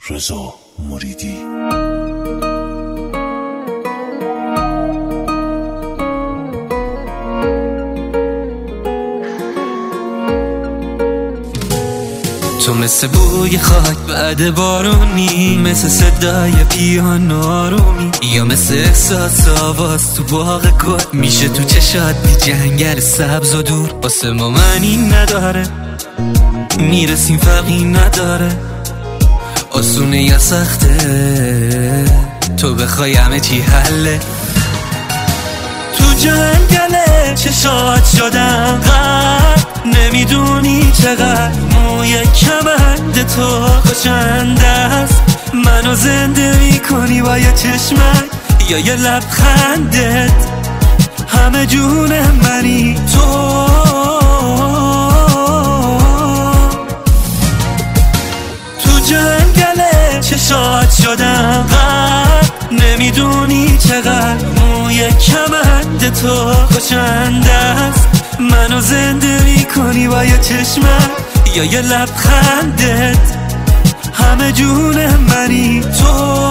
رضا مریدی. تو مثل بوی خاک بعد بارونی، مثل صدای پیانو آرومی، یا مثل احساس آواز تو باغ گل. میشه تو چشات بی جنگل سبز و دور. واسه ما معنی نداره، میرسیم فرقی نداره، آسونه یا سخته، تو بخوای همه چی حله. تو جنگله چشات شدن غرق، نمیدونی چقدر موی کمند تو خوشنده است. منو زنده میکنی با یه چشمک یا یه لبخندت، همه جون منی تو. تو جنگله چشات شدن غرق، نمیدونی چقدر موی کمند تو خوشنده است. منو زنده میکنی با یه چشمک یا یه لبخندت، همه جون منی تو.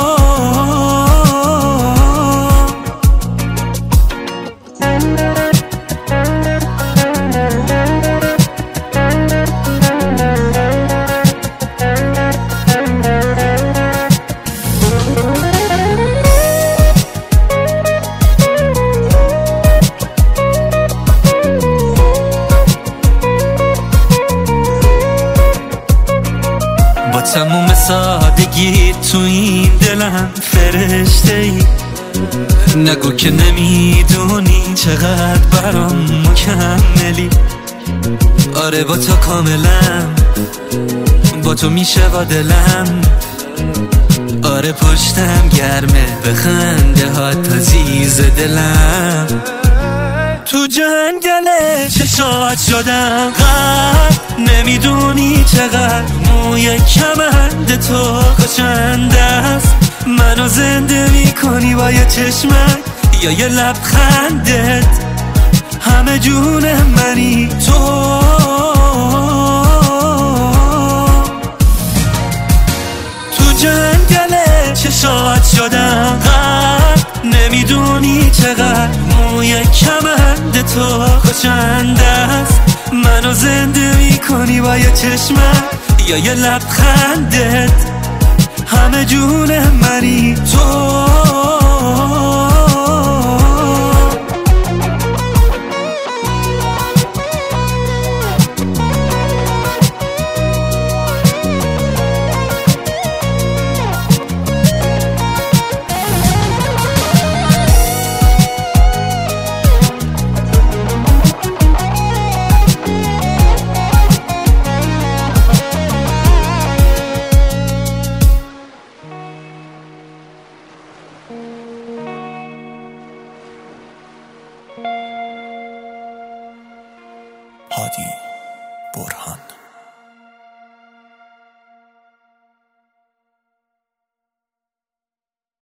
با تموم سادگی تو این دلم فرشته ای، نگو که نمیدونی چقدر برام مکملی. آره با تو کاملم، با تو میشه با دلم. آره پشتم گرمه به خنده ها تا زیز دلم. تو جنگله چشات شدن غرق، نمیدونی چقدر موی کمند تو خوشنده است. منو زنده میکنی با یه چشمک یا یه لبخندت، همه جون منی تو. تو جنگله چشات شدن غرق، نمیدونی چقدر موی کمند تو خوشنده است. منو زنده میکنی با یه چشمک یا یه لبخندت، همه جون منی تو. هادی برهان.